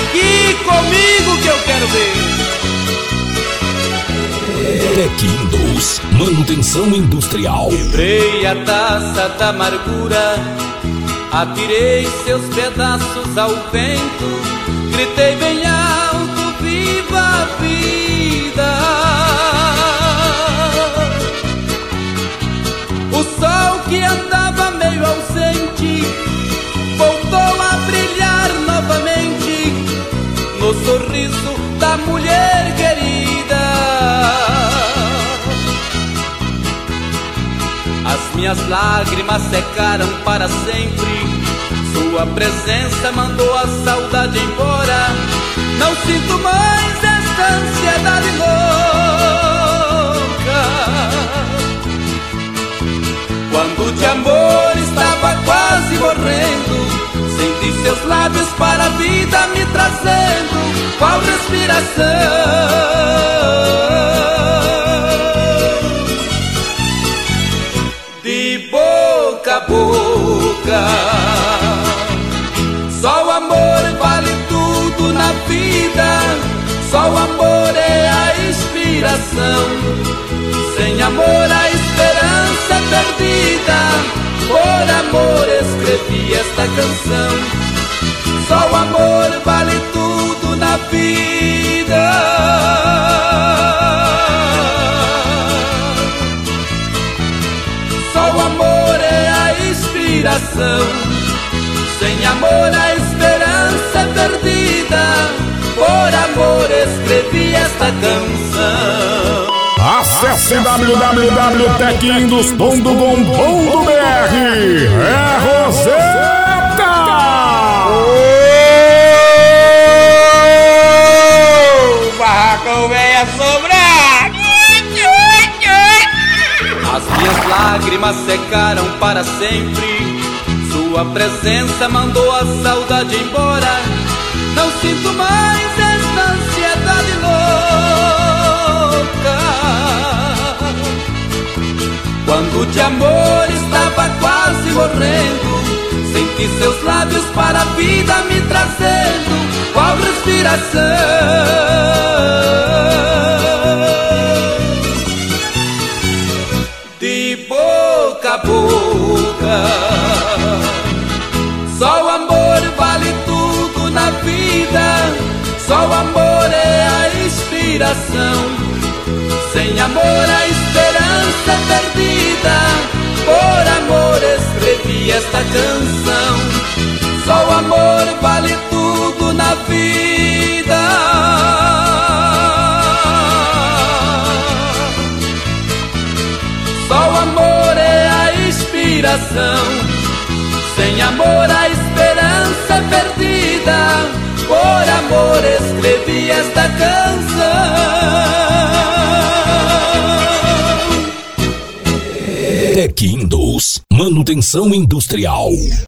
aqui comigo que eu quero ver. Tec-Indus, manutenção industrial. Quebrei a taça da amargura, atirei seus pedaços ao vento, gritei bem alto, viva a vida. O sol que andava meio ausente voltou a brilhar novamente no sorriso da mulher querida. As minhas lágrimas secaram para sempre, sua presença mandou a saudade embora. Não sinto mais esta ansiedade louca. Quando de amor estava quase morrendo, senti seus lábios para a vida me trazendo, qual respiração. De boca a boca, só o amor vale tudo na vida, só o amor é a inspiração. Sem amor a esperança é perdida, por amor escrevi esta canção. Só o amor vale tudo na vida. Só o amor é a inspiração. Sem amor a esperança é perdida, por amor escrevi esta canção. Acesse www.tecindus.com.br. É Roseta! O barracão veio sobrar. As minhas lágrimas secaram para sempre, sua presença mandou a saudade embora. Não sinto mais esta ansiedade louca. Quando de amor estava quase morrendo, senti seus lábios para a vida me trazendo, qual respiração. De boca a boca, só o amor vale tudo na vida, só o amor é a inspiração. Sem amor a esperança é perdida, por amor escrevi esta canção. Só o amor vale tudo na vida. Só o amor é a inspiração. Sem amor a esperança é perdida, por amor escrevi esta canção. Tec-Indus, manutenção industrial.